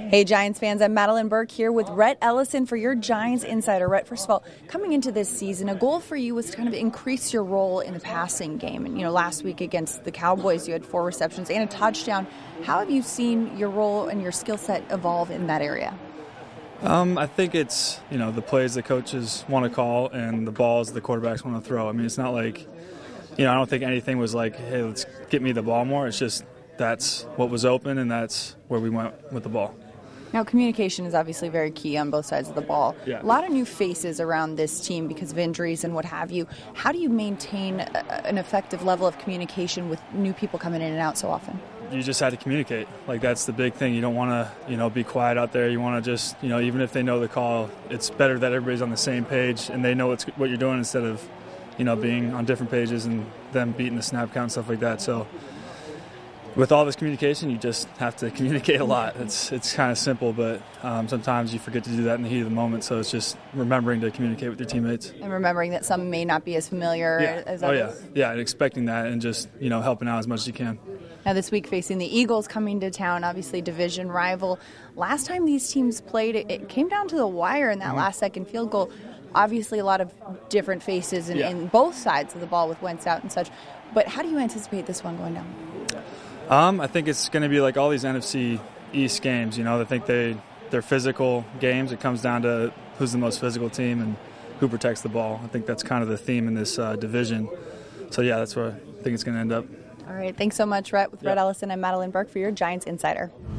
Hey, Giants fans, I'm Madeline Burke here with Rhett Ellison for your Giants Insider. Rhett, first of all, coming into this season, a goal for you was to kind of increase your role in the passing game. And, last week against the Cowboys, you had 4 receptions and a touchdown. How have you seen your role and your skill set evolve in that area? I think it's, the plays the coaches want to call and the balls the quarterbacks want to throw. I mean, it's not like, I don't think anything was like, hey, let's get me the ball more. It's just that's what was open and that's where we went with the ball. Now, communication is obviously very key on both sides of the ball. Yeah. A lot of new faces around this team because of injuries and what have you. How do you maintain an effective level of communication with new people coming in and out so often? You just had to communicate. Like, that's the big thing. You don't want to, be quiet out there. You want to just, even if they know the call, it's better that everybody's on the same page and they know what you're doing instead of, being on different pages and them beating the snap count and stuff like that. So with all this communication, you just have to communicate a lot. It's kind of simple, but sometimes you forget to do that in the heat of the moment. So it's just remembering to communicate with your teammates. And remembering that some may not be as familiar as others. Yeah, and expecting that and just, helping out as much as you can. Now this week facing the Eagles coming to town, obviously division rival. Last time these teams played, it came down to the wire in that last-second field goal. Obviously a lot of different faces in both sides of the ball with Wentz out and such. But how do you anticipate this one going down? I think it's going to be like all these NFC East games. I think they're physical games. It comes down to who's the most physical team and who protects the ball. I think that's kind of the theme in this division. So, yeah, that's where I think it's going to end up. All right. Thanks so much, Rhett. With Rhett Ellison and Madeline Burke for your Giants Insider.